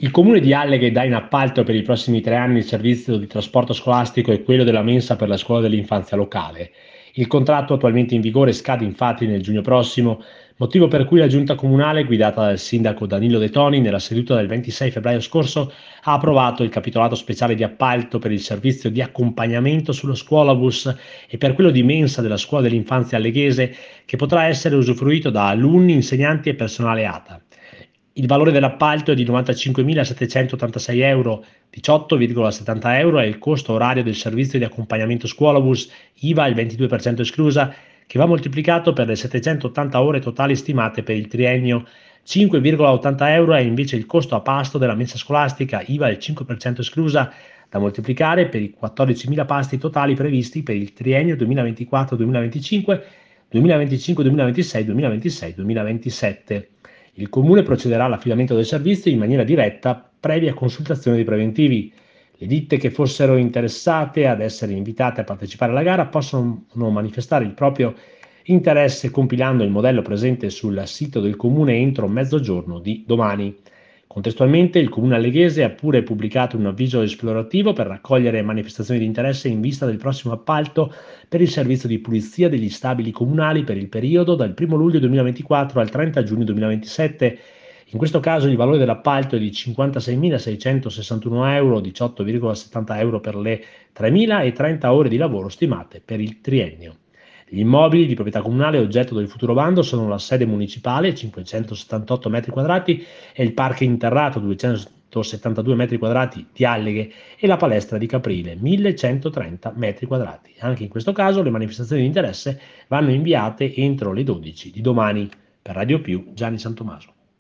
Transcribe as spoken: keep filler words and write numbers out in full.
Il comune di Alleghe dà in appalto per i prossimi tre anni il servizio di trasporto scolastico e quello della mensa per la scuola dell'infanzia locale. Il contratto attualmente in vigore scade infatti nel giugno prossimo, motivo per cui la giunta comunale, guidata dal sindaco Danilo De Toni, nella seduta del ventisei febbraio scorso, ha approvato il capitolato speciale di appalto per il servizio di accompagnamento sullo scuolabus e per quello di mensa della scuola dell'infanzia alleghese, che potrà essere usufruito da alunni, insegnanti e personale A T A. Il valore dell'appalto è di novantacinquemilasettecentottantasei euro, diciotto virgola settanta euro è il costo orario del servizio di accompagnamento scuolabus, I V A il ventidue per cento esclusa, che va moltiplicato per le settecentottanta ore totali stimate per il triennio. cinque virgola ottanta euro è invece il costo a pasto della mensa scolastica, I V A il cinque per cento esclusa, da moltiplicare per i quattordicimila pasti totali previsti per il triennio duemilaventiquattro-duemilaventicinque, duemilaventicinque-duemilaventisei, duemilaventisei-duemilaventisette. Il comune procederà all'affidamento del servizio in maniera diretta, previa consultazione dei preventivi. Le ditte che fossero interessate ad essere invitate a partecipare alla gara possono manifestare il proprio interesse compilando il modello presente sul sito del comune entro mezzogiorno di domani. Contestualmente il comune alleghese ha pure pubblicato un avviso esplorativo per raccogliere manifestazioni di interesse in vista del prossimo appalto per il servizio di pulizia degli stabili comunali per il periodo dal primo luglio duemilaventiquattro al trenta giugno duemilaventisette. In questo caso il valore dell'appalto è di cinquantaseimilaseicentosessantuno euro, diciotto virgola settanta euro per le tremilatrenta ore di lavoro stimate per il triennio. Gli immobili di proprietà comunale oggetto del futuro bando sono la sede municipale, cinquecentosettantotto metri quadrati, e il parco interrato, duecentosettantadue metri quadrati di Alleghe, e la palestra di Caprile, millecentotrenta metri quadrati. Anche in questo caso le manifestazioni di interesse vanno inviate entro le dodici di domani. Per Radio Più, Gianni Santomaso.